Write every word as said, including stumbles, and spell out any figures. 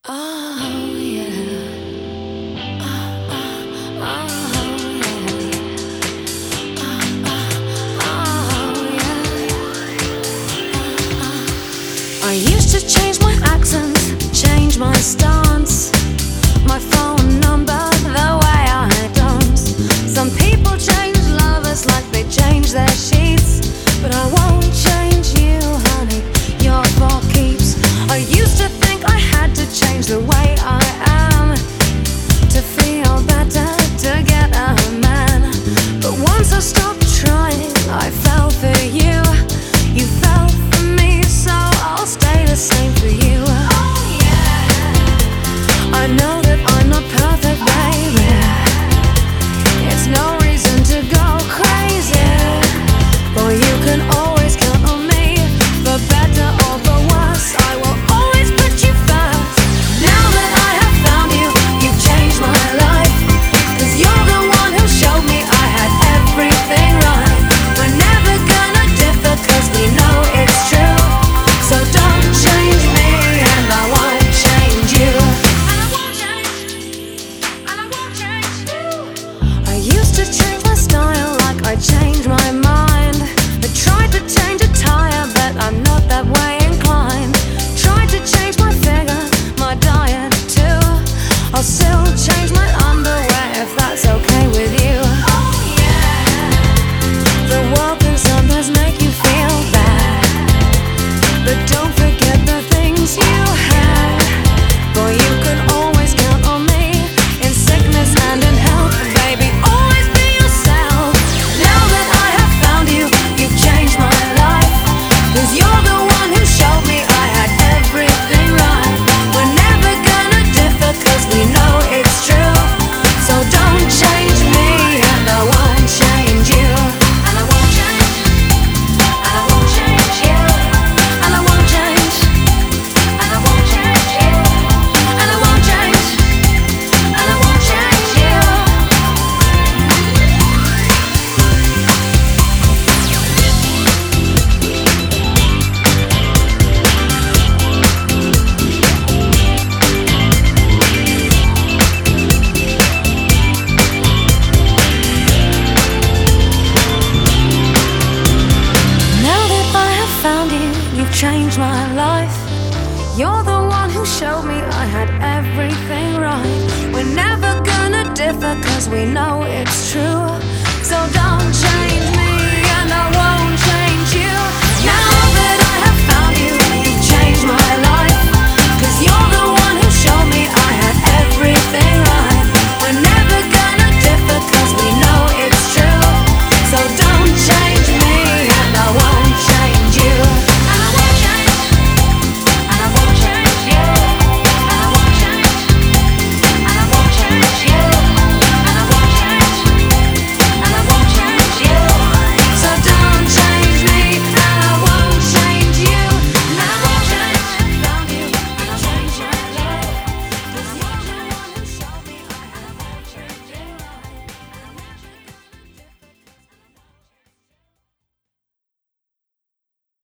Oh yeah. Oh, oh, oh yeah. Oh, oh, oh yeah. Oh, oh. I used to change my accent, change my stance, my phone number, the way I dance. Some people change lovers like they change their sheets, but I won't change you, honey. You're for keeps. I used to think I had to change the way I am to feel better, to get a man. But once I stopped trying, I fell for you. You fell for me, so I'll stay the same for you. Oh yeah. I know that I'm not perfect, baby. It's no reason to go crazy. Boy, you can always count on me, for better or for worse. I will always put you first. Now that I have found you, you've changed my life. Cause you're the one who showed me I had everything right. We're never gonna differ cause we know it's true. So don't change me and I won't change you. And I won't change. And I won't change you. I used to change my style like I changed my mind. I tried to change a tire, but I'm not that way inclined. Tried to change my figure, my diet too. I'll still change my underwear if that's okay with you. Oh yeah. The world can sometimes make you feel bad, but don't forget the things you had. Boy, you can always count on me in sickness and in health. Baby, always be yourself. Now that I have found you, you've changed my life. Cause you're the one who showed me I had everything right. We're never gonna differ cause we know it's true. So don't change me and I won't change you. And I won't change. And I won't change you. And I won't change. And I won't change you. And I won't change. And I won't change you. Now that I have found you, you've changed my life. You're the one who showed me I had everything right. We're never gonna differ cause we know it's true.